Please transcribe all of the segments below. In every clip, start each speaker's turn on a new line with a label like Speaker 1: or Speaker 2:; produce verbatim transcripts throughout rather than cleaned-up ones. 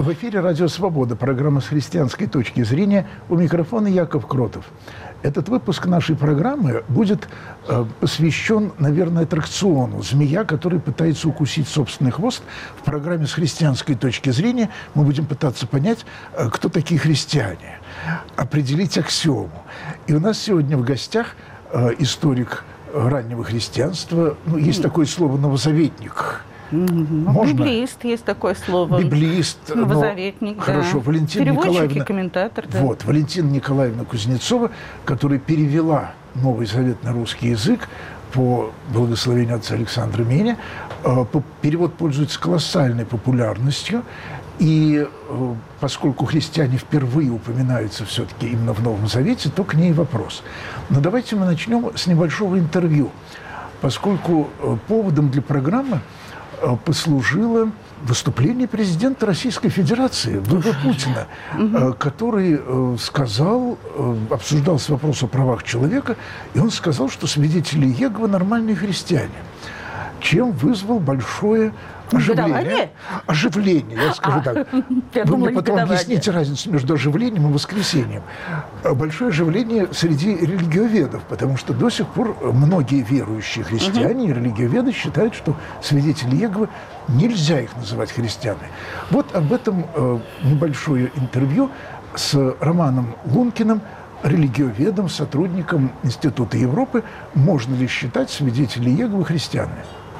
Speaker 1: В эфире «Радио Свобода», программа «С христианской точки зрения». У микрофона Яков Кротов. Этот выпуск нашей программы будет э, посвящен, наверное, аттракциону «Змея, который пытается укусить собственный хвост». В программе «С христианской точки зрения» мы будем пытаться понять, э, кто такие христиане, определить аксиому. И у нас сегодня в гостях э, историк раннего христианства. Ну, есть такое слово «новозаветник».
Speaker 2: Можно? Библиист, есть такое слово.
Speaker 1: Библиист.
Speaker 2: Новозаветник, да.
Speaker 1: Хорошо, Валентина Николаевна.
Speaker 2: Комментатор, да.
Speaker 1: Вот, Валентина Николаевна Кузнецова, которая перевела Новый Завет на русский язык по благословению отца Александра Меня. Перевод пользуется колоссальной популярностью. И поскольку христиане впервые упоминаются все-таки именно в Новом Завете, то к ней вопрос. Но давайте мы начнем с небольшого интервью, поскольку поводом для программы послужило выступление президента Российской Федерации Владимира Путина, который сказал, обсуждался вопрос о правах человека, и он сказал, что свидетели Иеговы нормальные христиане, чем вызвал большое оживление. Оживление, я скажу
Speaker 2: а,
Speaker 1: так.
Speaker 2: Я
Speaker 1: Вы
Speaker 2: думала,
Speaker 1: мне потом объясните разницу между оживлением и воскресением. Большое оживление среди религиоведов, потому что до сих пор многие верующие христиане и угу. религиоведы считают, что свидетели Иеговы нельзя их называть христианами. Вот об этом э, небольшое интервью с Романом Лункиным, религиоведом, сотрудником Института Европы. Можно ли считать свидетелей Иеговы христианами?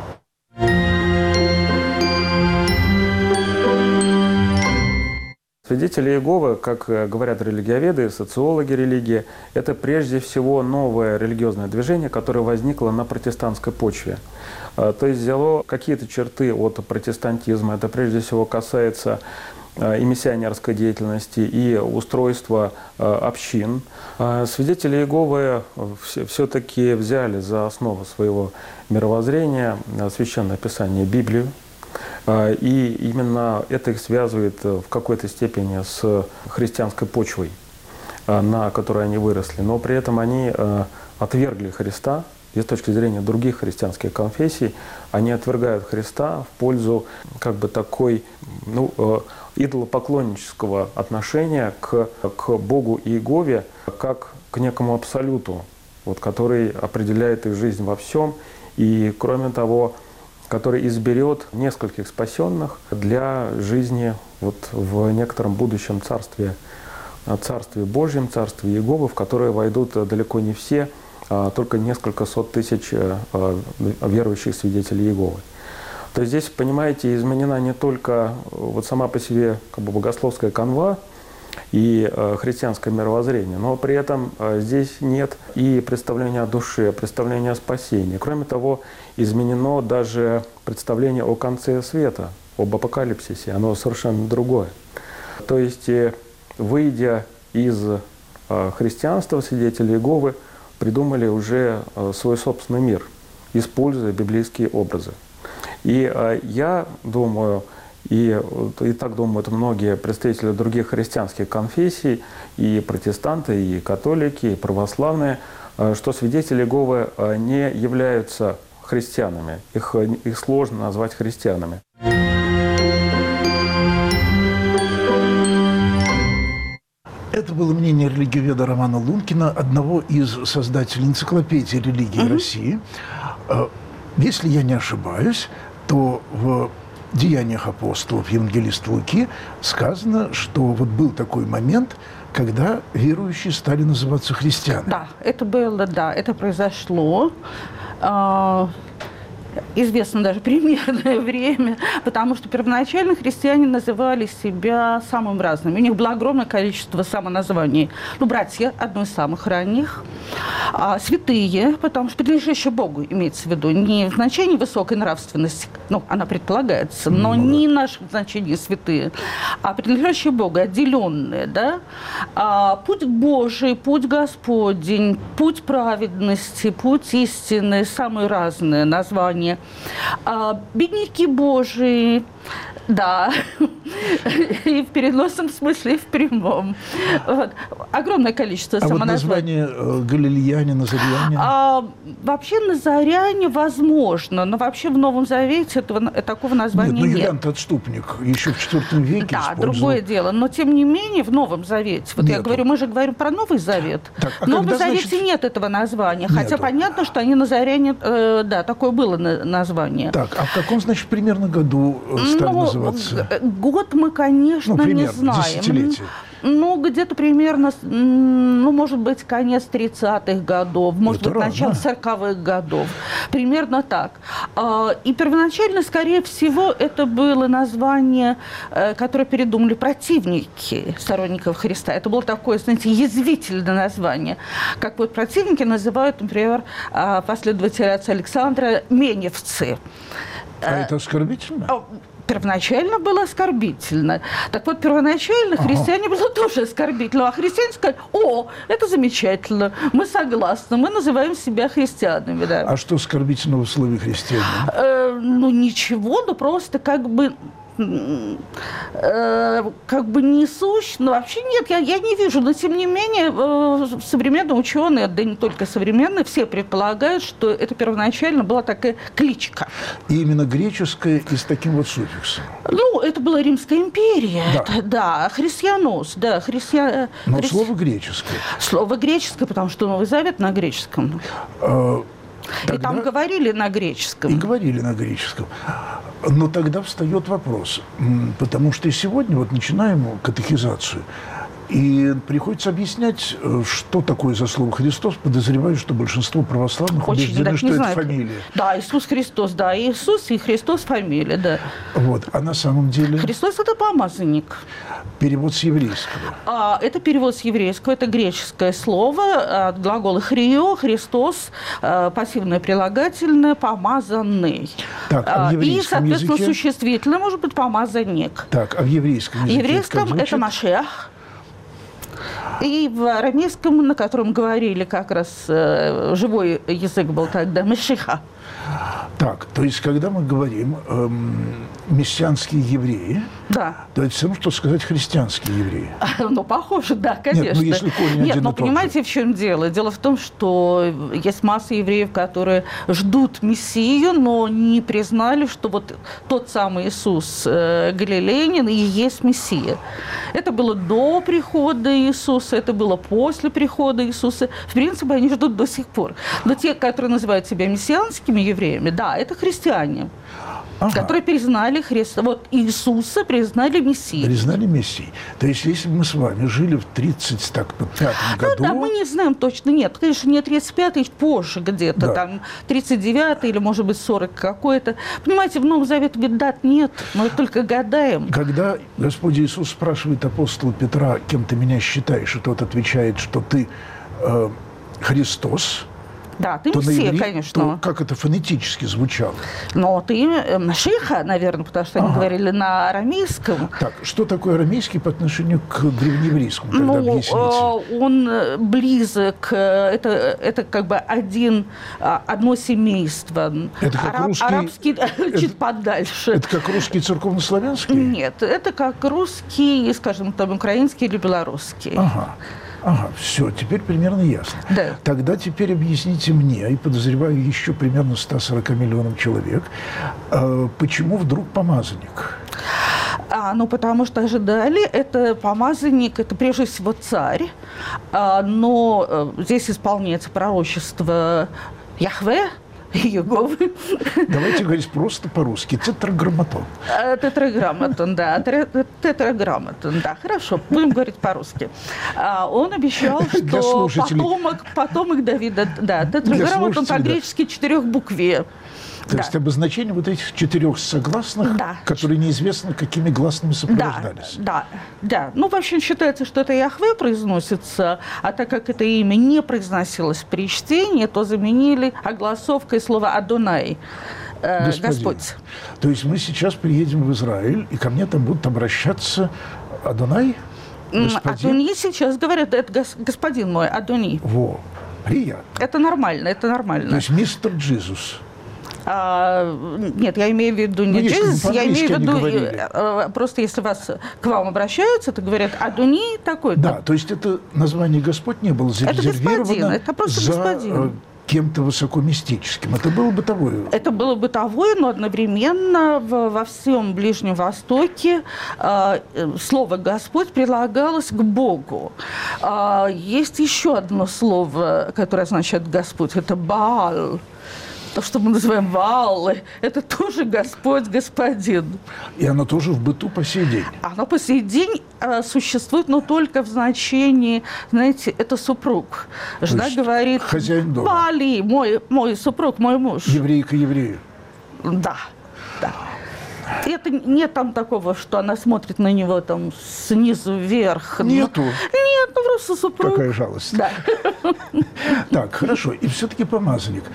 Speaker 3: Свидетели Иеговы, как говорят религиоведы, социологи религии, это прежде всего новое религиозное движение, которое возникло на протестантской почве. То есть взяло какие-то черты от протестантизма. Это прежде всего касается и миссионерской деятельности, и устройства общин. Свидетели Иеговы все-таки взяли за основу своего мировоззрения Священное Писание, Библию. И именно это их связывает в какой-то степени с христианской почвой, на которой они выросли. Но при этом они отвергли Христа. И с точки зрения других христианских конфессий, они отвергают Христа в пользу как бы такой, ну, идолопоклоннического отношения к, к Богу Иегове, как к некому абсолюту, вот, который определяет их жизнь во всем. И кроме того, который изберет нескольких спасенных для жизни вот в некотором будущем царстве, царстве Божьем, царстве Иеговы, в которое войдут далеко не все, а только несколько сот тысяч верующих свидетелей Иеговы. То есть здесь, понимаете, изменена не только вот сама по себе как бы богословская канва и христианское мировоззрение, но при этом здесь нет и представления о душе, представления о спасении. Кроме того, изменено даже представление о конце света, об апокалипсисе, оно совершенно другое. То есть, выйдя из христианства, свидетели Иеговы придумали уже свой собственный мир, используя библейские образы. И я думаю, и, и так думают многие представители других христианских конфессий, и протестанты, и католики, и православные, что свидетели Иеговы не являются христианами. Их, их сложно назвать христианами.
Speaker 1: Это было мнение религиоведа Романа Лункина, одного из создателей энциклопедии религии mm-hmm. России. Если я не ошибаюсь, то в Деяниях апостолов евангелиста Луки сказано, что вот был такой момент, когда верующие стали называться христианами.
Speaker 2: Да, это было, да, это произошло. Известно даже примерное время, потому что первоначально христиане называли себя самым разным. У них было огромное количество самоназваний. Ну, братья, одно из самых ранних. А, святые, потому что принадлежащие Богу, имеется в виду, не в значении высокой нравственности, ну, она предполагается, но ну, не в нашем значении святые, а принадлежащие Богу, отделенные, да. А, путь Божий, путь Господень, путь праведности, путь истины, самые разные названия. А, бедняки Божии, да, И в переносном смысле, и в прямом. Вот. Огромное количество
Speaker 1: а вот
Speaker 2: самоназваний.
Speaker 1: название э, галилеяне, назаряне?
Speaker 2: А, вообще назаряне возможно, но вообще в Новом Завете этого, такого названия
Speaker 1: нет. Ну,
Speaker 2: нет.
Speaker 1: Иоанн Отступник еще в четвёртом веке
Speaker 2: Да,
Speaker 1: использовал.
Speaker 2: другое дело. Но, тем не менее, в Новом Завете, вот
Speaker 1: Нету.
Speaker 2: я говорю, мы же говорим про Новый Завет.
Speaker 1: Так, а
Speaker 2: в Новом
Speaker 1: когда,
Speaker 2: Завете
Speaker 1: значит,
Speaker 2: нет этого названия. Хотя
Speaker 1: нету?
Speaker 2: понятно, что они назаряне, э, да, такое было на- название.
Speaker 1: Так, а в каком, значит, примерно году э, стали
Speaker 2: Ну,
Speaker 1: называться?
Speaker 2: г- год мы, конечно,
Speaker 1: Ну, примерно,
Speaker 2: не знаем.
Speaker 1: десятилетие.
Speaker 2: Ну, где-то примерно, с- м, ну, может быть, конец тридцатых годов, может
Speaker 1: Это
Speaker 2: быть, начало
Speaker 1: рано.
Speaker 2: сороковых годов. Примерно так. А, И первоначально, скорее всего, это было название, э, которое передумали противники сторонников Христа. Это было такое, знаете, язвительное название. Как вот противники называют, например, а, последователя отца Александра меневцы.
Speaker 1: А это оскорбительно?
Speaker 2: А, Первоначально было оскорбительно. Так вот, первоначально христиане было тоже оскорбительно. А христиане сказали: о, это замечательно, мы согласны, мы называем себя христианами. Да.
Speaker 1: А что оскорбительного в слове христианин?
Speaker 2: Э, ну, ничего, ну просто как бы... м, э, как бы не сущ, но вообще нет, я, я не вижу, но тем не менее э, современные ученые, да и не только современные, все предполагают, что это первоначально была такая кличка.
Speaker 1: И именно греческое и с таким вот суффиксом.
Speaker 2: Ну, это была Римская империя,
Speaker 1: Да.
Speaker 2: это, да, христианос, да, христиан...
Speaker 1: Но
Speaker 2: хри-
Speaker 1: слово греческое.
Speaker 2: Слово греческое, потому что Новый Завет на греческом.
Speaker 1: Э,
Speaker 2: И там
Speaker 1: тогда-
Speaker 2: говорили на греческом.
Speaker 1: И говорили на греческом. Но тогда встает вопрос, м, потому что и сегодня вот начинаем катехизацию, и приходится объяснять, э, что такое за слово Христос. Подозреваю, что большинство православных
Speaker 2: Очень
Speaker 1: убеждены,
Speaker 2: даже
Speaker 1: что
Speaker 2: не
Speaker 1: это
Speaker 2: знают.
Speaker 1: фамилия.
Speaker 2: Да, Иисус Христос, да, Иисус и Христос фамилия, да.
Speaker 1: Вот. А на самом деле
Speaker 2: Христос – это помазанник.
Speaker 1: перевод с еврейского.
Speaker 2: А, это перевод с еврейского, это греческое слово, от глагола «хрио», «Христос», а, пассивное прилагательное, «помазанный».
Speaker 1: Так, а в
Speaker 2: А, и,
Speaker 1: еврейском
Speaker 2: соответственно,
Speaker 1: языке?
Speaker 2: существительное может быть «помазанник».
Speaker 1: Так, а в еврейском
Speaker 2: В
Speaker 1: языке
Speaker 2: еврейском
Speaker 1: как
Speaker 2: это
Speaker 1: звучит?
Speaker 2: «машех». И в арамейском, на котором говорили как раз, э, живой язык был тогда, «мешиха».
Speaker 1: Так, то есть, когда мы говорим эм, мессианские евреи,
Speaker 2: Да.
Speaker 1: то это все равно, что сказать христианские евреи.
Speaker 2: Ну, похоже, да, конечно.
Speaker 1: ну, если корень
Speaker 2: Нет,
Speaker 1: один
Speaker 2: но
Speaker 1: и тот же.
Speaker 2: понимаете, в чем дело? Дело в том, что есть масса евреев, которые ждут Мессию, но не признали, что вот тот самый Иисус э, Галилеянин и есть Мессия. Это было до прихода Иисуса, это было после прихода Иисуса. В принципе, они ждут до сих пор. Но те, которые называют себя мессианскими евреями, да, это христиане,
Speaker 1: Ага.
Speaker 2: которые признали Христа. Вот Иисуса признали Мессией.
Speaker 1: Признали Мессией. То есть, если бы мы с вами жили в тридцать пятом году...
Speaker 2: Ну да, мы не знаем точно. Нет, конечно, не тридцать пятый, позже где-то,
Speaker 1: Да.
Speaker 2: там тридцать девятый или, может быть, сорок какой-то. Понимаете, в Новом Завете ведь дат нет, мы только гадаем.
Speaker 1: Когда Господь Иисус спрашивает апостола Петра, кем ты меня считаешь, и тот отвечает, что ты э, Христос,
Speaker 2: Да, ты
Speaker 1: то на
Speaker 2: все,
Speaker 1: иври-
Speaker 2: конечно.
Speaker 1: то как это фонетически звучало?
Speaker 2: Но ты э, Машиха, наверное, потому что они
Speaker 1: Ага.
Speaker 2: говорили на арамейском.
Speaker 1: Так, что такое арамейский по отношению к древнееврейскому? Тогда
Speaker 2: Ну,
Speaker 1: объясните.
Speaker 2: э, он э, близок, э, это, это как бы один, а, одно семейство.
Speaker 1: Это как
Speaker 2: Араб-
Speaker 1: русский-
Speaker 2: Арабский чуть подальше.
Speaker 1: Это как русский церковнославянский?
Speaker 2: Нет, это как русский, скажем, там, украинский или белорусский.
Speaker 1: Ага. Ага, все, теперь примерно ясно.
Speaker 2: Да.
Speaker 1: Тогда теперь объясните мне, и подозреваю еще примерно сто сорок миллионов человек, э, почему вдруг помазанник?
Speaker 2: А, ну, потому что ожидали, это помазанник, это прежде всего царь, а, но э, здесь исполняется пророчество Яхве, Иеговы.
Speaker 1: Давайте говорить просто по-русски. Тетраграмматон.
Speaker 2: Э, Тетраграмматон, да, тре- тетраграмматон, да, хорошо, будем говорить по-русски. А, Он обещал,
Speaker 1: Для
Speaker 2: что
Speaker 1: слушателей.
Speaker 2: потомок, потомок Давида, да, тетраграмматон
Speaker 1: слушателей, да.
Speaker 2: по-гречески четырехбукве.
Speaker 1: То есть обозначение вот этих четырех согласных,
Speaker 2: Да.
Speaker 1: которые неизвестно какими гласными
Speaker 2: Да,
Speaker 1: сопровождались.
Speaker 2: да, да. Ну, вообще считается, что это Яхве произносится, а так как это имя не произносилось при чтении, то заменили огласовкой слова «Адонай», э,
Speaker 1: Господин.
Speaker 2: Господь.
Speaker 1: То есть мы сейчас приедем в Израиль, и ко мне там будут обращаться Адонай,
Speaker 2: М,
Speaker 1: господин.
Speaker 2: Адони сейчас говорят, это гос- господин мой, Адони.
Speaker 1: Во, приятно.
Speaker 2: Это нормально, это
Speaker 1: То
Speaker 2: нормально.
Speaker 1: есть мистер Джизус.
Speaker 2: А, нет, я имею в виду не
Speaker 1: ну,
Speaker 2: джиз, я имею в виду,
Speaker 1: говорили.
Speaker 2: просто если вас, к вам обращаются, то говорят, Адуни такой-то.
Speaker 1: Да, то есть это название Господь не было зарезервировано
Speaker 2: это господин, это просто
Speaker 1: за
Speaker 2: господин.
Speaker 1: кем-то высокомистическим. Это было бытовое.
Speaker 2: Это было бытовое, но одновременно в, во всем Ближнем Востоке э, слово «Господь» прилагалось к Богу. Э, есть еще одно слово, которое означает «Господь», это «Баал». То, что мы называем Ваалы, это тоже Господь, Господин.
Speaker 1: И оно тоже в быту по сей день.
Speaker 2: Оно по сей день э, существует, но только в значении, знаете, это супруг. Жена говорит,
Speaker 1: хозяин дома.
Speaker 2: Бали, мой, мой супруг, мой муж.
Speaker 1: Еврейка еврею.
Speaker 2: Да, да. И это нет там такого, что она смотрит на него там снизу вверх.
Speaker 1: Нету.
Speaker 2: Нет, ну просто супруг.
Speaker 1: Какая жалость.
Speaker 2: Да.
Speaker 1: Так, хорошо. И все-таки помазанник.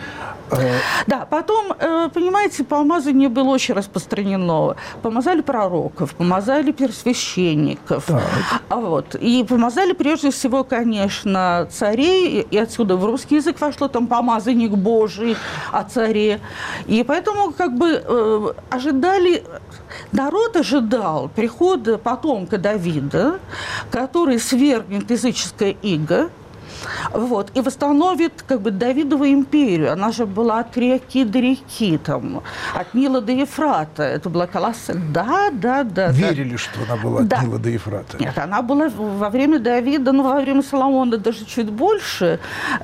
Speaker 2: Да, потом, понимаете, помазание было очень распространено. Помазали пророков, помазали первосвященников. Вот. И помазали прежде всего, конечно, царей. И отсюда в русский язык вошло там помазанник Божий о царе. И поэтому как бы ожидали, народ ожидал прихода потомка Давида, который свергнет языческое иго, вот, и восстановит как бы Давидову империю. Она же была от реки до реки, там, от Нила до Ефрата. Это была колоссальная. Да, да, да.
Speaker 1: Верили,
Speaker 2: да.
Speaker 1: что она была от
Speaker 2: да.
Speaker 1: Нила до Ефрата?
Speaker 2: Нет, она была во время Давида, ну, во время Соломона даже чуть больше.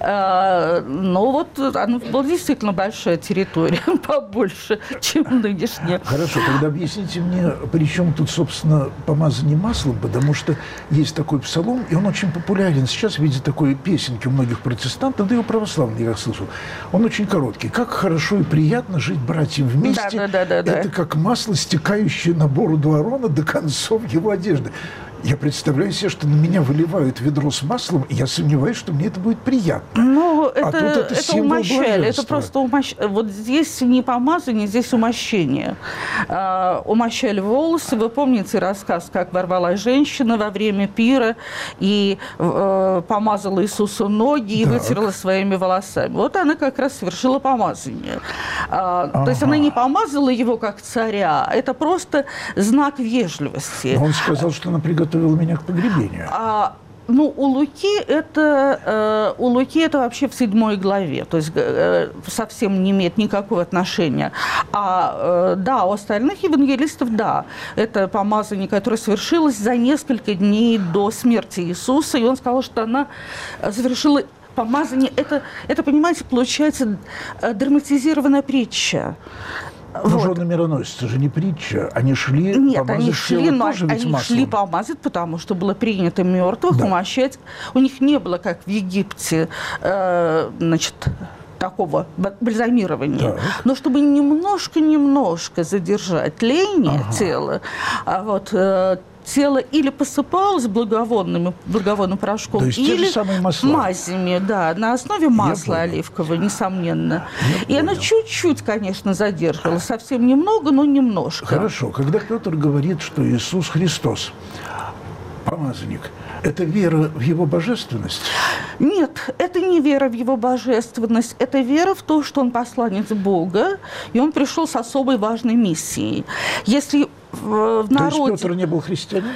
Speaker 2: Э, но вот она была действительно большая территория, побольше, чем нынешняя.
Speaker 1: Хорошо, тогда объясните мне, при чем тут, собственно, помазание маслом, потому что есть такой псалом, и он очень популярен сейчас в виде такой песенки у многих протестантов, да и у православных, я слышал. Он очень короткий. Как хорошо и приятно жить братьям вместе.
Speaker 2: Да, да, да, да,
Speaker 1: Это
Speaker 2: да.
Speaker 1: как масло, стекающее на бороду Аарона до концов его одежды. Я представляю себе, что на меня выливают ведро с маслом, и я сомневаюсь, что мне это будет приятно.
Speaker 2: Ну, это,
Speaker 1: а тут это,
Speaker 2: это умощали. Это просто умощали. Вот здесь не помазание, здесь умощение. А, умощали волосы. Вы помните рассказ, как ворвалась женщина во время пира и э, помазала Иисусу ноги и
Speaker 1: так.
Speaker 2: вытерла своими волосами. Вот она как раз совершила помазание. А,
Speaker 1: ага.
Speaker 2: То есть она не помазала его как царя. Это просто знак вежливости.
Speaker 1: Но он сказал, что она приготовила меня к погребению.
Speaker 2: А, ну, у Луки это, э, у Луки это вообще в седьмой главе, то есть э, совсем не имеет никакого отношения. А э, да, у остальных евангелистов, да, это помазание, которое совершилось за несколько дней до смерти Иисуса, и он сказал, что она совершила помазание. Это, это, понимаете, получается драматизированная притча.
Speaker 1: Но
Speaker 2: Вот.
Speaker 1: жены мироносицы же не притча. Они шли
Speaker 2: Нет,
Speaker 1: помазать
Speaker 2: они шли,
Speaker 1: тело
Speaker 2: но
Speaker 1: тоже ведь
Speaker 2: они
Speaker 1: маслом.
Speaker 2: шли помазать, потому что было принято мертвых
Speaker 1: Да.
Speaker 2: умощать. У них не было, как в Египте, э, значит, такого бальзамирования.
Speaker 1: Так.
Speaker 2: Но чтобы немножко-немножко задержать тление
Speaker 1: Ага.
Speaker 2: тела, а вот э, тело или посыпалось благовонным, благовонным порошком,
Speaker 1: То есть те же
Speaker 2: или
Speaker 1: самые масла.
Speaker 2: мазями, да, на основе масла
Speaker 1: понял.
Speaker 2: оливкового, несомненно.
Speaker 1: Я
Speaker 2: И она
Speaker 1: понял.
Speaker 2: чуть-чуть, конечно, задерживала, совсем немного, но немножко.
Speaker 1: Хорошо. Когда Петр говорит, что Иисус Христос помазанник, это вера в Его божественность?
Speaker 2: Нет, это не вера в его божественность, это вера в то, что он посланец Бога, и он пришел с особой важной миссией. Если в, в народе...
Speaker 1: То есть Петр не был христианином?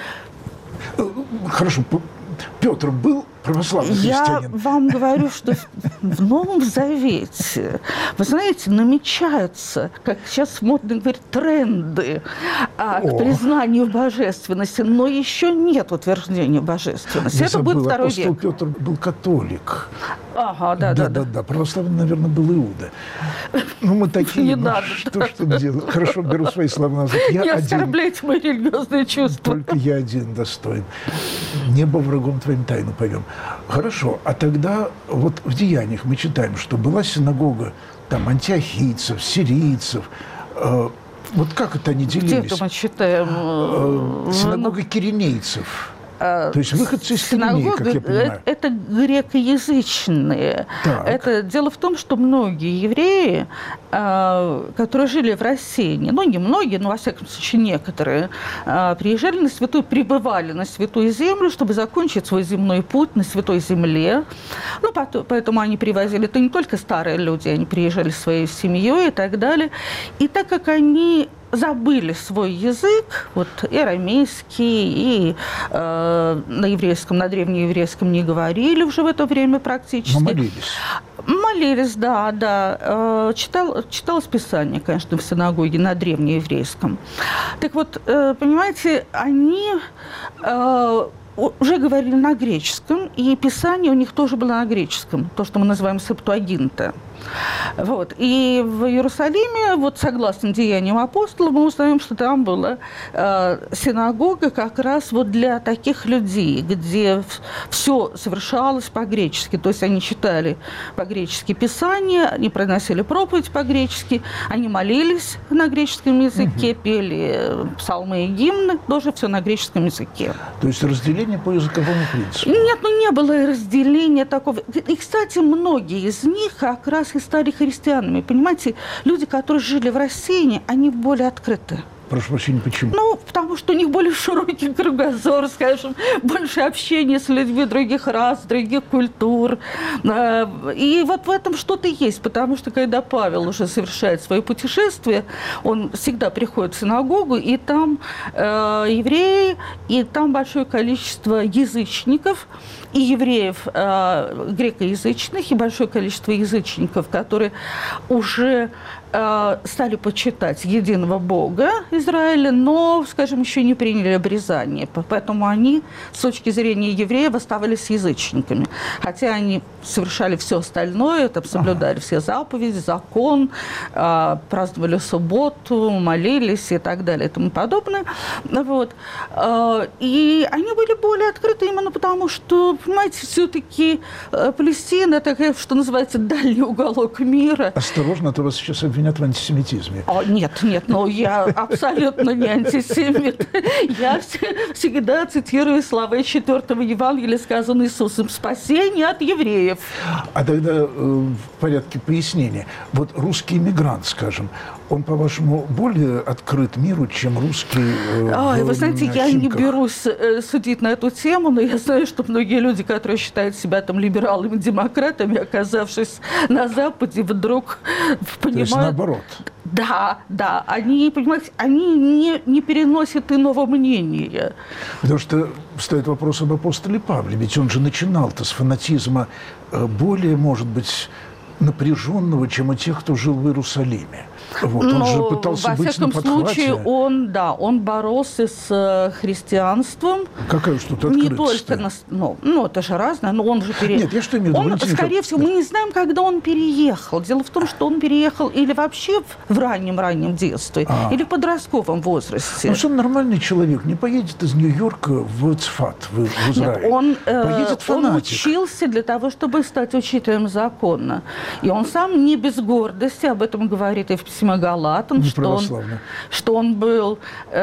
Speaker 1: Хорошо, Петр был православный
Speaker 2: Я
Speaker 1: христианин?
Speaker 2: вам говорю, что в Новом Завете, вы знаете, намечаются, как сейчас модно говорить, тренды а, к признанию божественности, но еще нет утверждения божественности.
Speaker 1: Я
Speaker 2: Это будет
Speaker 1: забыл,
Speaker 2: второй
Speaker 1: апостол
Speaker 2: век.
Speaker 1: Петр был католик.
Speaker 2: Ага, да, да, да.
Speaker 1: Да, православный, наверное, был Иуда. Ну, мы такие,
Speaker 2: Не
Speaker 1: ну,
Speaker 2: надо,
Speaker 1: что
Speaker 2: да.
Speaker 1: ж тут делать? Хорошо, беру свои слова назад. Я
Speaker 2: Не
Speaker 1: один,
Speaker 2: оскорбляйте мои религиозные чувства.
Speaker 1: только я один достоин. Небо врагом твоим тайну поем. Хорошо, а тогда вот в Деяниях мы читаем, что была синагога там антиохийцев, сирийцев. Э, вот как это они
Speaker 2: Где
Speaker 1: делились?
Speaker 2: это мы читаем?
Speaker 1: Э, синагога киринейцев. То есть выходцы из Пиренеи, как я понимаю.
Speaker 2: Это грекоязычные.
Speaker 1: Так.
Speaker 2: Это, дело в том, что многие евреи, которые жили в России, ну, не многие, но, во всяком случае, некоторые, приезжали на святую, прибывали на Святую Землю, чтобы закончить свой земной путь на Святой Земле. Ну, поэтому они привозили, это не только старые люди, они приезжали своей семьей и так далее. И так как они забыли свой язык, вот и арамейский, и э, на еврейском, на древнееврейском не говорили уже в это время практически.
Speaker 1: Но молились.
Speaker 2: Молились, да, да. Э, читал, читалось Писание, конечно, в синагоге на древнееврейском. Так вот, э, понимаете, они э, уже говорили на греческом, и Писание у них тоже было на греческом, то, что мы называем септуагинта. Вот. И в Иерусалиме, вот согласно деяниям апостолов, мы узнаем, что там была э, синагога как раз вот для таких людей, где все совершалось по-гречески. То есть они читали по-гречески Писание, они приносили проповедь по-гречески, они молились на греческом языке, угу. пели псалмы и гимны, тоже все на греческом языке.
Speaker 1: То есть разделение по языковому принципу?
Speaker 2: Нет, ну не было разделения такого. И, кстати, многие из них как раз и стали христианами. Понимаете, люди, которые жили в России, они более открыты.
Speaker 1: Прошу прощения, почему?
Speaker 2: Ну, потому что у них более широкий кругозор, скажем, больше общения с людьми других рас, других культур. И вот в этом что-то есть, потому что когда Павел уже совершает свое путешествие, он всегда приходит в синагогу, и там э, евреи, и там большое количество язычников, и евреев э, грекоязычных, и большое количество язычников, которые уже э, стали почитать единого Бога Израиля, но, скажем, еще не приняли обрезание. Поэтому они, с точки зрения евреев, оставались язычниками. Хотя они совершали все остальное, там, соблюдали ага. все заповеди, закон, э, праздновали субботу, молились и так далее и тому подобное. Вот. Э, и они были более открыты именно потому, что, понимаете, все-таки э, Палестина такая, что называется, дальний уголок мира.
Speaker 1: Осторожно, а то вас сейчас обвинят в антисемитизме.
Speaker 2: О, нет, нет, ну я абсолютно не антисемит. Я всегда цитирую слова из четвертого Евангелия, сказанные Иисусом: «Спасение от евреев».
Speaker 1: А тогда э, в порядке пояснения. Вот русский мигрант, скажем, он, по-вашему, более открыт миру, чем русский э,
Speaker 2: Ой, вы знаете,
Speaker 1: Химках?
Speaker 2: Я не берусь э, судить на эту тему, но я знаю, что многие люди, которые считают себя там либералами, демократами, оказавшись на Западе, вдруг понимают...
Speaker 1: То есть наоборот.
Speaker 2: Да, да. Они, понимаете, они не, не переносят иного мнения.
Speaker 1: Потому что стоит вопрос об апостоле Павле. Ведь он же начинал-то с фанатизма более, может быть, напряженного, чем у тех, кто жил в Иерусалиме. Вот, он
Speaker 2: Но,
Speaker 1: же пытался
Speaker 2: во
Speaker 1: быть
Speaker 2: всяком
Speaker 1: на подхвате.
Speaker 2: случае, он, да, он боролся с христианством.
Speaker 1: Какая уж тут
Speaker 2: Не
Speaker 1: открытость?
Speaker 2: только, на, ну, ну, это же разное, но он же переехал.
Speaker 1: Нет, я что имею в виду?
Speaker 2: Он, скорее всего, мы не знаем, когда он переехал. Дело в том, что он переехал или вообще в раннем-раннем детстве, а. или в подростковом возрасте.
Speaker 1: Ну, что нормальный человек не поедет из Нью-Йорка в Цфат, в, в Израиль.
Speaker 2: Нет, он,
Speaker 1: поедет
Speaker 2: э, он учился для того, чтобы стать учителем закона. И он сам не без гордости об этом говорит и в письме Галатам, что он, что он был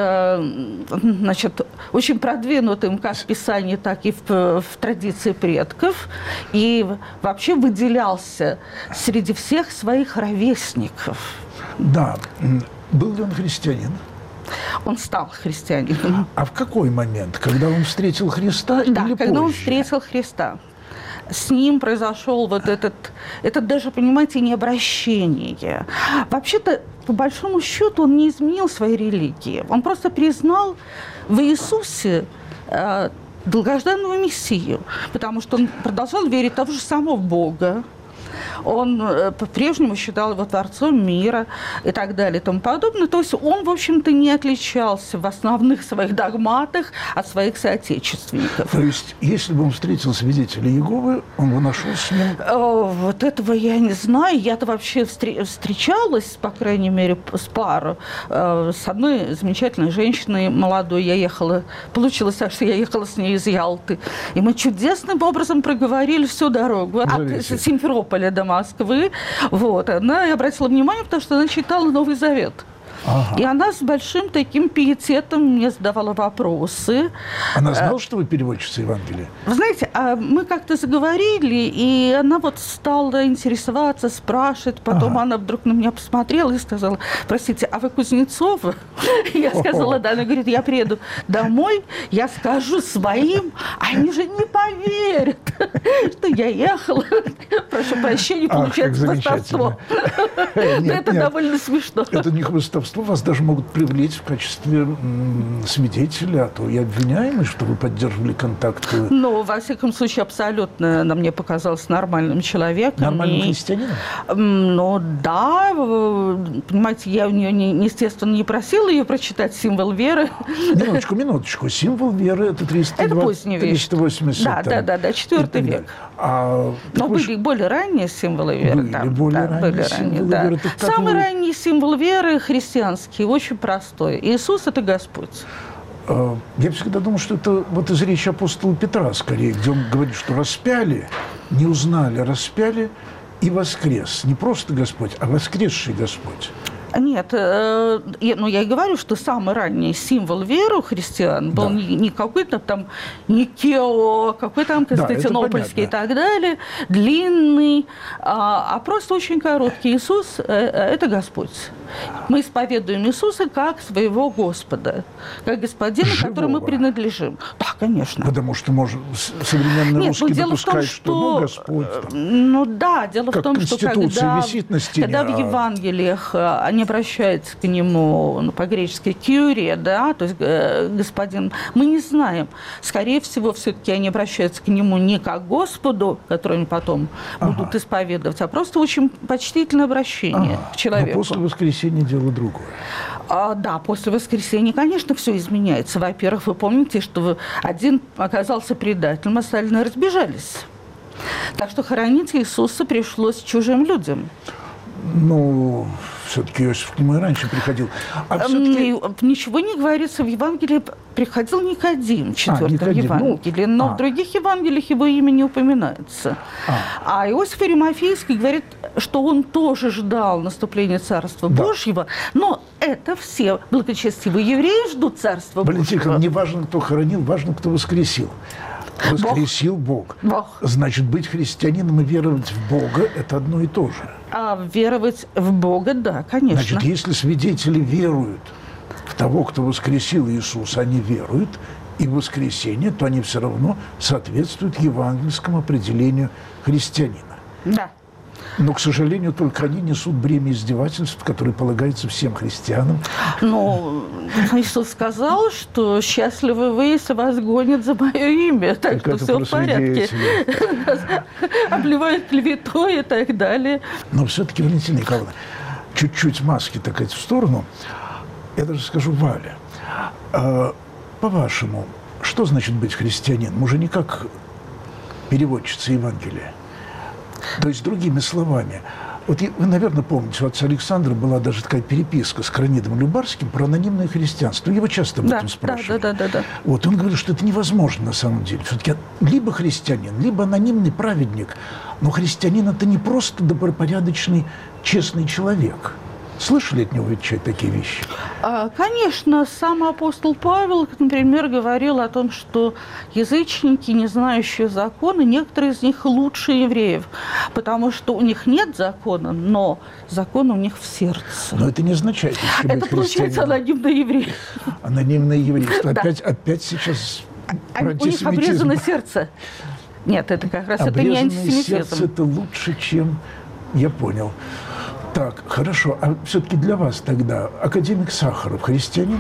Speaker 2: э, значит, очень продвинутым как в Писании, так и в, в традиции предков, и вообще выделялся среди всех своих ровесников.
Speaker 1: Да. Был ли он христианин?
Speaker 2: Он стал христианином.
Speaker 1: А в какой момент? Когда он встретил Христа
Speaker 2: да,
Speaker 1: или
Speaker 2: когда
Speaker 1: позже?
Speaker 2: он встретил Христа. С ним произошел вот этот, это даже, понимаете, не обращение. Вообще-то, по большому счету, он не изменил своей религии. Он просто признал в Иисусе э, долгожданного Мессию, потому что он продолжал верить в того же самого Бога. Он э, по-прежнему считал его творцом мира и так далее и тому подобное. То есть он, в общем-то, не отличался в основных своих догматах от своих соотечественников.
Speaker 1: То есть, если бы он встретил свидетеля Иеговы, он бы нашел с ним...
Speaker 2: Э, вот этого я не знаю. Я-то вообще встр- встречалась, по крайней мере, с парой, э, с одной замечательной женщиной молодой. Я ехала, получилось так, что я ехала с ней из Ялты. И мы чудесным образом проговорили всю дорогу от Симферополя до Москвы. Вот. Она обратила внимание, потому что она читала Новый Завет.
Speaker 1: Ага.
Speaker 2: И она с большим таким пиететом мне задавала вопросы.
Speaker 1: Она знала, что вы переводчица Евангелия?
Speaker 2: Вы знаете, а мы как-то заговорили, и она вот стала интересоваться, спрашивать. Потом
Speaker 1: Ага.
Speaker 2: она вдруг на меня посмотрела и сказала: простите, а вы Кузнецова? Я сказала: да. Она говорит: я приеду домой, я скажу своим, они же не поверят, что я ехала. Прошу прощения,
Speaker 1: Ах,
Speaker 2: получается
Speaker 1: как
Speaker 2: хвастовство.
Speaker 1: Нет,
Speaker 2: Но это
Speaker 1: нет.
Speaker 2: довольно смешно.
Speaker 1: Это не хвастовство, вас даже могут привлечь в качестве м, свидетеля, а то и обвиняемый, что вы поддерживали контакты.
Speaker 2: Ну, во всяком случае, абсолютно она мне показалась нормальным человеком.
Speaker 1: Нормальным
Speaker 2: И,
Speaker 1: христианином?
Speaker 2: м, ну, да, э, понимаете, я у нее, не, естественно, не просила ее прочитать «Символ веры».
Speaker 1: Минуточку, минуточку. Символ веры – это триста двадцать,
Speaker 2: поздняя вещь.
Speaker 1: триста восемьдесят.
Speaker 2: Да,
Speaker 1: там,
Speaker 2: да, да, да,
Speaker 1: и
Speaker 2: четвёртый
Speaker 1: так
Speaker 2: век.
Speaker 1: далее. А, так
Speaker 2: Но
Speaker 1: вы
Speaker 2: были
Speaker 1: ж-
Speaker 2: более ранние символы веры.
Speaker 1: Были
Speaker 2: да,
Speaker 1: более
Speaker 2: да,
Speaker 1: ранние
Speaker 2: были
Speaker 1: символы
Speaker 2: ранние, да.
Speaker 1: веры. Так как
Speaker 2: Самый
Speaker 1: вы-
Speaker 2: ранний символ веры христианский, очень простой. Иисус – это Господь.
Speaker 1: а, я всегда думал, что это вот из речи апостола Петра скорее, где он говорит, что распяли, не узнали, распяли и воскрес. Не просто Господь, а воскресший Господь.
Speaker 2: Нет, э, я, ну я и говорю, что самый ранний символ веры у христиан был
Speaker 1: Да.
Speaker 2: не, не какой-то там Никео, какой там
Speaker 1: Да, это
Speaker 2: Константинопольский и
Speaker 1: понятно.
Speaker 2: так далее, длинный, а, а просто очень короткий. Иисус э, – это Господь. Мы исповедуем Иисуса как своего Господа, как Господина, которому мы
Speaker 1: Живого.
Speaker 2: принадлежим. Да, конечно.
Speaker 1: Потому что может, с- современный
Speaker 2: Нет,
Speaker 1: русский
Speaker 2: ну, дело в том,
Speaker 1: допускает, что, ну,
Speaker 2: что,
Speaker 1: Господь.
Speaker 2: э,
Speaker 1: там.
Speaker 2: Ну да, дело
Speaker 1: Как
Speaker 2: в том, что
Speaker 1: Конституция
Speaker 2: когда,
Speaker 1: висит на стене,
Speaker 2: когда в
Speaker 1: а-
Speaker 2: Евангелиях э, они обращаются к нему, ну, по-гречески «кюрия», да, то есть э, господин, мы не знаем. Скорее всего, все-таки они обращаются к нему не как к Господу, который они потом
Speaker 1: Ага.
Speaker 2: будут исповедовать, а просто очень почтительное обращение
Speaker 1: Ага.
Speaker 2: к человеку.
Speaker 1: Но после воскресения дело другое.
Speaker 2: А, да, после воскресения, конечно, все изменяется. Во-первых, вы помните, что один оказался предателем, остальные разбежались. Так что хоронить Иисуса пришлось чужим людям.
Speaker 1: Ну, все-таки Иосиф к нему и раньше приходил. А все-таки...
Speaker 2: М, Ничего не говорится в Евангелии. Приходил Никодим в четвертом
Speaker 1: Никодим,
Speaker 2: Евангелии,
Speaker 1: ну,
Speaker 2: но
Speaker 1: а.
Speaker 2: в других Евангелиях его имя не упоминается.
Speaker 1: А.
Speaker 2: А Иосиф Аримафейский говорит, что он тоже ждал наступления Царства
Speaker 1: Да.
Speaker 2: Божьего, но это все благочестивые евреи ждут Царства
Speaker 1: Валентин,
Speaker 2: Божьего.
Speaker 1: не важно, кто хоронил, важно, кто воскресил. Воскресил Бог.
Speaker 2: Бог.
Speaker 1: Значит, быть христианином и веровать в Бога – это одно и то же.
Speaker 2: А веровать в Бога, да, конечно.
Speaker 1: Значит, если свидетели веруют в того, кто воскресил Иисуса, они веруют и в воскресение, то они все равно соответствуют евангельскому определению христианина.
Speaker 2: Да.
Speaker 1: Но, к сожалению, только они несут бремя издевательств, которое полагается всем христианам.
Speaker 2: Но Иисус сказал, что счастливы вы, если вас гонят за мое имя. Так
Speaker 1: Так
Speaker 2: что
Speaker 1: это
Speaker 2: все
Speaker 1: про
Speaker 2: в порядке.
Speaker 1: свидетелей.
Speaker 2: Нас обливают клеветой и так далее.
Speaker 1: Но все-таки, Валентина Николаевна, чуть-чуть маски так сказать, в сторону, я даже скажу, Валя, а, по-вашему, что значит быть христианином? Уже не как переводчица Евангелия. То есть, другими словами, вот и вы, наверное, помните, у отца Александра была даже такая переписка с Кронидом Любарским про анонимное христианство. Его часто об
Speaker 2: Да,
Speaker 1: этом
Speaker 2: да,
Speaker 1: спрашивали.
Speaker 2: да, да, да, да.
Speaker 1: Вот, он говорил, что это невозможно на самом деле. Все-таки либо христианин, либо анонимный праведник. Но христианин – это не просто добропорядочный, честный человек. Слышали от него ведь такие вещи?
Speaker 2: А, Конечно, сам апостол Павел, например, говорил о том, что язычники, не знающие закона, некоторые из них лучше евреев, потому что у них нет закона, но закон у них в сердце.
Speaker 1: Но это не означает еще
Speaker 2: Это
Speaker 1: быть
Speaker 2: получается
Speaker 1: христианином.
Speaker 2: анонимный еврей.
Speaker 1: Анонимное еврейство.
Speaker 2: Да.
Speaker 1: Опять, опять сейчас
Speaker 2: А
Speaker 1: про
Speaker 2: у них
Speaker 1: антисемитизм.
Speaker 2: обрезано сердце. Нет, это как раз это не
Speaker 1: Обрезанное сердце –
Speaker 2: антисемитизм.
Speaker 1: это лучше, чем… Я понял. Так, хорошо. А все-таки для вас тогда академик Сахаров христианин?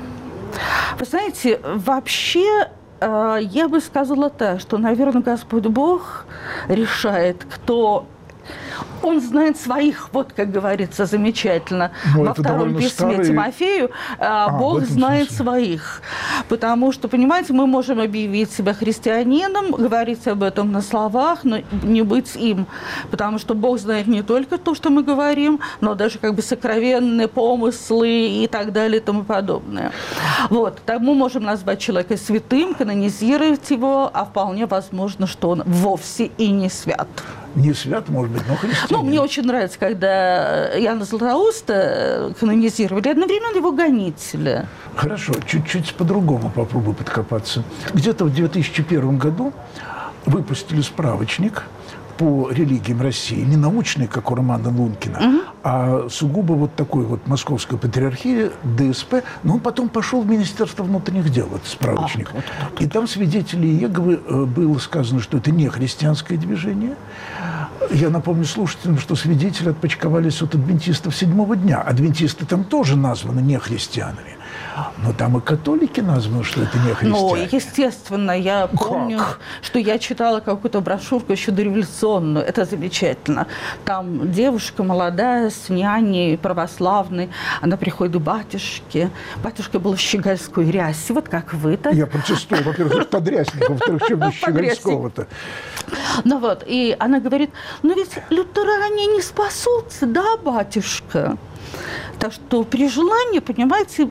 Speaker 2: Вы знаете, вообще э, я бы сказала так, что, наверное, Господь Бог решает, кто… Он знает своих, вот как говорится замечательно.
Speaker 1: Ну,
Speaker 2: Во
Speaker 1: это
Speaker 2: втором
Speaker 1: довольно
Speaker 2: письме
Speaker 1: старый-
Speaker 2: Тимофею э,
Speaker 1: в
Speaker 2: Бог
Speaker 1: этом
Speaker 2: знает
Speaker 1: смысле.
Speaker 2: своих. Потому что, понимаете, мы можем объявить себя христианином, говорить об этом на словах, но не быть им. Потому что Бог знает не только то, что мы говорим, но даже как бы сокровенные помыслы и так далее и тому подобное. Вот. Так мы можем назвать человека святым, канонизировать его, а вполне возможно, что он вовсе и не свят.
Speaker 1: Не свят, может быть, но христианин.
Speaker 2: Ну, мне очень нравится, когда Иоанна Златоуста канонизировали, одновременно его гонители.
Speaker 1: Хорошо, чуть-чуть по-другому попробую подкопаться. Где-то в две тысячи первом году выпустили справочник по религиям России, не научный, как у Романа Лункина, угу. а сугубо вот такой вот Московской патриархии, ДСП, но он потом пошел в Министерство внутренних дел, этот справочник. А, вот, вот, вот. И там свидетели Иеговы было сказано, что это не христианское движение. Я напомню слушателям, что свидетели отпочковались от адвентистов седьмого дня. Адвентисты там тоже названы не христианами. Но там и католики названы, что это не христиане.
Speaker 2: Ну, естественно, я помню,
Speaker 1: как?
Speaker 2: что я читала какую-то брошюрку еще дореволюционную. Это замечательно. Там девушка молодая с няней православной. Она приходит к батюшке. Батюшка был в щегольской рясе, вот как вы-то.
Speaker 1: Я протестую. Во-первых, подрясник, во-вторых, чем не щегольского-то.
Speaker 2: Ну вот, и она говорит, ну ведь лютеране не спасутся, да, батюшка? Так что при желании, понимаете,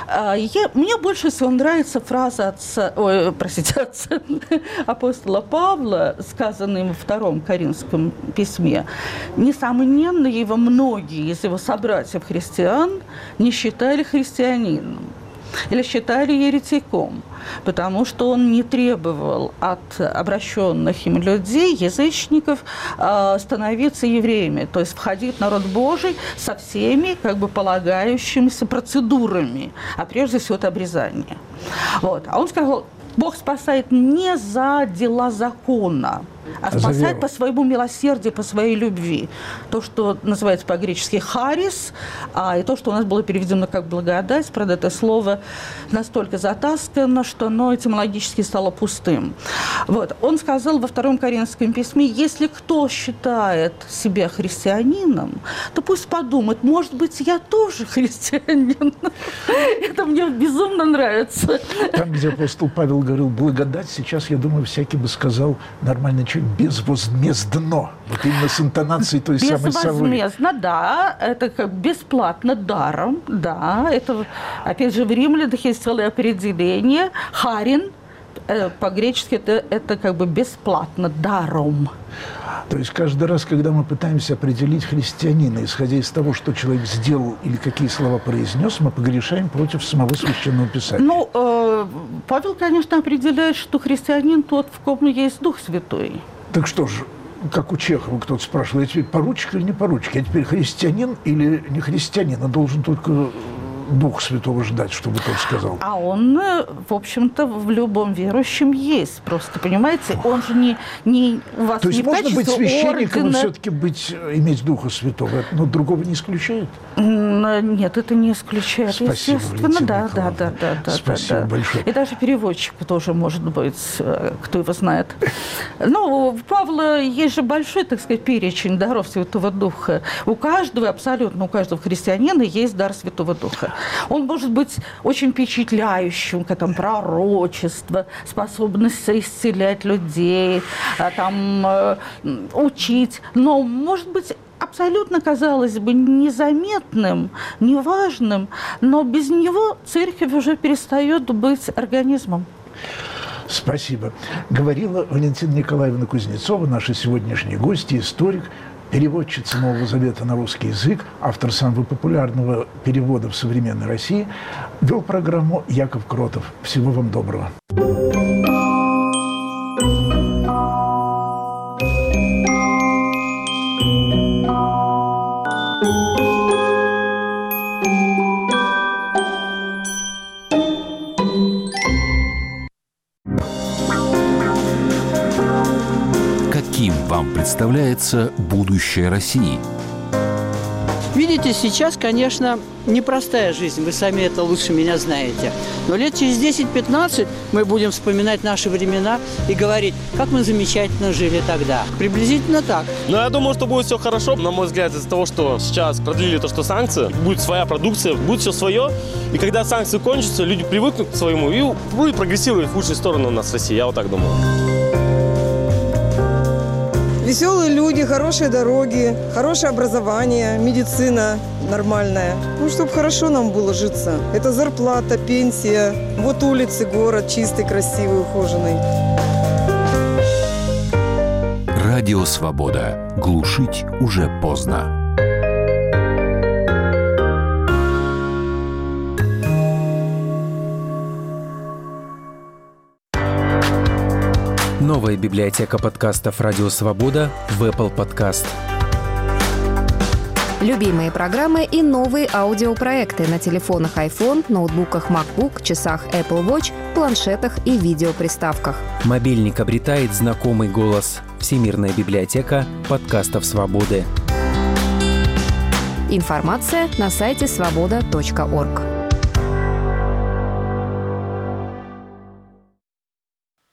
Speaker 2: я, мне больше всего нравится фраза отца, ой, простите, отца, апостола Павла, сказанная во втором Коринфском письме. Несомненно, его многие из его собратьев-христиан не считали христианином или считали еретиком, потому что он не требовал от обращенных им людей, язычников, становиться евреями, то есть входить в народ Божий со всеми как бы полагающимися процедурами, а прежде всего это обрезание. Вот. А он сказал, Бог спасает не за дела закона, а спасает по своему милосердию, по своей любви. То, что называется по-гречески «харис», а и то, что у нас было переведено как «благодать», правда, это слово настолько затаскано, что оно этимологически стало пустым. Вот. Он сказал во втором Коринфском письме, если кто считает себя христианином, то пусть подумает, может быть, я тоже христианин. Это мне безумно нравится.
Speaker 1: Там, где апостол Павел говорил «благодать», сейчас, я думаю, всякий бы сказал нормальный человек «безвозмездно». Вот именно с интонацией той самой совы.
Speaker 2: Безвозмездно, да. Это как бесплатно, даром, да. Это, опять же, в римлянах есть целое определение. Харин, э, по-гречески, это, это как бы бесплатно, даром.
Speaker 1: То есть каждый раз, когда мы пытаемся определить христианина, исходя из того, что человек сделал или какие слова произнес, мы погрешаем против самого Священного Писания.
Speaker 2: Ну, э, Павел, конечно, определяет, что христианин тот, в ком есть Дух Святой.
Speaker 1: Так что же, как у Чехова кто-то спрашивал, я теперь поручик или не поручик? Я теперь христианин или не христианин? Я должен только Дух Святого ждать, чтобы тот сказал.
Speaker 2: А он, в общем-то, в любом верующем есть. Просто, понимаете, он же не, не у вас
Speaker 1: То есть
Speaker 2: не в
Speaker 1: можно быть
Speaker 2: качестве
Speaker 1: священником
Speaker 2: ордена.
Speaker 1: и все-таки быть, иметь Духа Святого, но другого не исключает?
Speaker 2: Нет, это не исключает.
Speaker 1: Спасибо,
Speaker 2: естественно, да, да,
Speaker 1: Николаевна.
Speaker 2: да, да, да.
Speaker 1: Спасибо
Speaker 2: да,
Speaker 1: большое.
Speaker 2: И даже переводчик тоже может быть, кто его знает. Ну, у Павла есть же большой, так сказать, перечень даров Святого Духа. У каждого, абсолютно у каждого христианина есть дар Святого Духа. Он может быть очень впечатляющим, как там пророчество, способность исцелять людей, там, учить, но может быть абсолютно, казалось бы, незаметным, неважным, но без него церковь уже перестает быть организмом.
Speaker 1: Спасибо. Говорила Валентина Николаевна Кузнецова, наша сегодняшняя гостья, историк, переводчица Нового Завета на русский язык, автор самого популярного перевода в современной России, вел программу Яков Кротов. Всего вам доброго.
Speaker 4: Вам представляется будущее России?
Speaker 5: Видите, сейчас, конечно, непростая жизнь, вы сами это лучше меня знаете. Но лет через десять-пятнадцать мы будем вспоминать наши времена и говорить, как мы замечательно жили тогда. Приблизительно так.
Speaker 6: Но я думаю, что будет все хорошо. На мой взгляд, из-за того, что сейчас продлили то, что санкции, будет своя продукция, будет все свое. И когда санкции кончатся, люди привыкнут к своему и будет прогрессировать в лучшую сторону у нас в России. Я вот так думаю.
Speaker 7: Веселые люди, хорошие дороги, хорошее образование, медицина нормальная. Ну, чтобы хорошо нам было житься. Это зарплата, пенсия. Вот улицы, город чистый, красивый, ухоженный.
Speaker 4: Радио «Свобода». Глушить уже поздно.
Speaker 8: Новая библиотека подкастов «Радио Свобода» в Apple Podcast.
Speaker 9: Любимые программы и новые аудиопроекты на телефонах iPhone, ноутбуках MacBook, часах Apple Watch, планшетах и видеоприставках.
Speaker 8: Мобильник обретает знакомый голос. Всемирная библиотека подкастов «Свободы».
Speaker 9: Информация на сайте свобода точка орг.